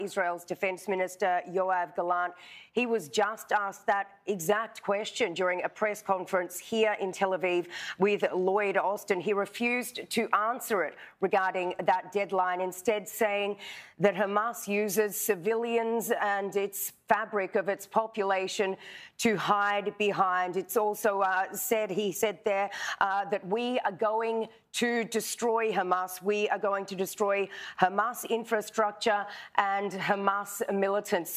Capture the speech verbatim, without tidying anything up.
Israel's Defence Minister Yoav Gallant. He was just asked that exact question during a press conference here in Tel Aviv with Lloyd Austin. He refused to answer it regarding that deadline, instead saying that Hamas uses civilians and its fabric of its population to hide behind. It's also uh, said, he said there, uh, that we are going to destroy Hamas. We are going to destroy Hamas infrastructure and Hamas militants.